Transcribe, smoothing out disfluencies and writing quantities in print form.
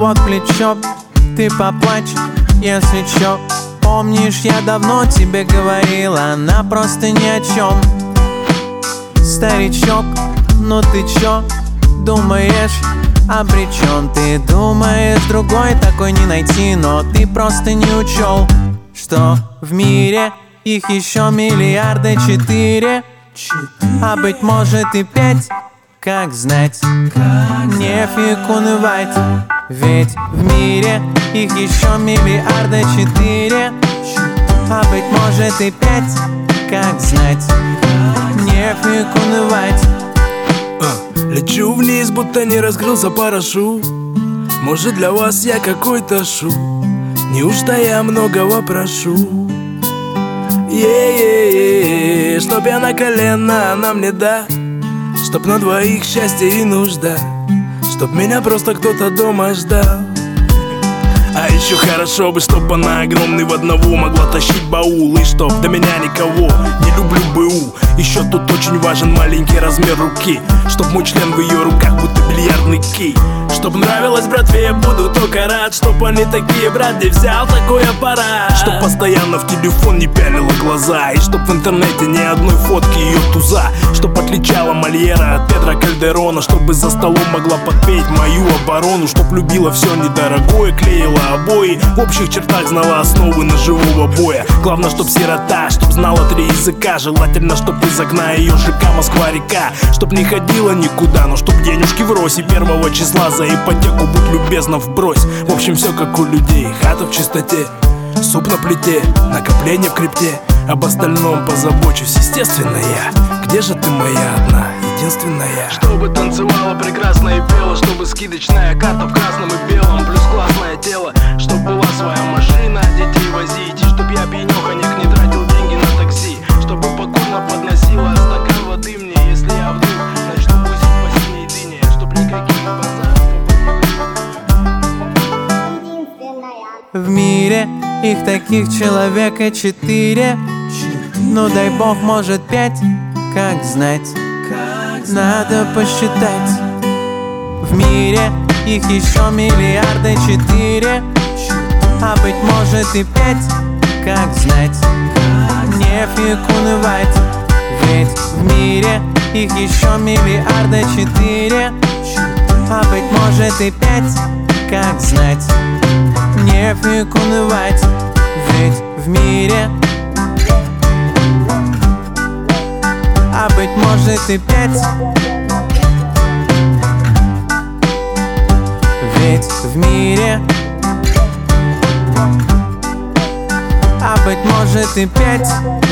вот плечо, ты поплачь, если чё. Помнишь, я давно тебе говорила, она просто ни о чем. Старичок, ну ты чё, думаешь, обречен? Ты думаешь, другой такой не найти, но ты просто не учел, что в мире их еще миллиарды 4, а быть может и 5, как знать. Нефиг унывать, ведь в мире их еще миллиарды 4, а быть может и 5, как знать. Нефиг унывать. Лечу вниз, будто не раскрылся парашют. Может, для вас я какой-то шут? Неужто я многого прошу? Чтоб я на колено, она мне да. Чтоб на двоих счастье и нужда. Чтоб меня просто кто-то дома ждал. А еще хорошо бы, чтоб она огромный в одного могла тащить баул. И чтоб до меня никого, не люблю БУ. Еще тут очень важен маленький размер руки. Чтоб мой член в ее руках, будто бильярдный кий. Чтоб нравилось братве, я буду только рад. Чтоб они такие, брат, где взял такой аппарат. Чтоб постоянно в телефон не пялила глаза. И чтоб в интернете ни одной фотки ее туза. Чтоб отличала Мольера от Педро Кальдерона. Чтобы за столом могла подпеть мою оборону. Чтоб любила все недорогое, клеила обои. В общих чертах знала основы ножевого боя. Главное, чтоб сирота, чтоб знала 3 языка. Желательно, чтоб из окна ее ЖК Москва-река. Чтоб не ходила никуда, но чтоб денежки врозь. И 1 числа за ипотеку будь любезна вбрось. В общем, все как у людей, хата в чистоте, суп на плите, накопление в крипте. Об остальном позабочусь, естественно, я. Где же ты моя одна, единственная? Чтобы танцевала прекрасно и пела. Чтобы скидочная карта в красном и белом. Плюс классное тело. Чтоб была своя машина, детей возить. И чтоб я пьянёхонек не тратил деньги на такси. Чтобы покорно подносила стакан воды мне. Если я вдруг начну бусить по синей дыне. Чтоб никаких базаров. В мире их таких человека 4. Ну дай бог, может 5, как знать. Надо посчитать. В мире их еще миллиарды 4, а быть может и 5, как знать. Нефиг унывать, ведь в мире их еще миллиарды 4, а быть может и 5, как знать. Нефиг унывать, ведь в мире, а быть может и 5, ведь в мире, а быть может и 5.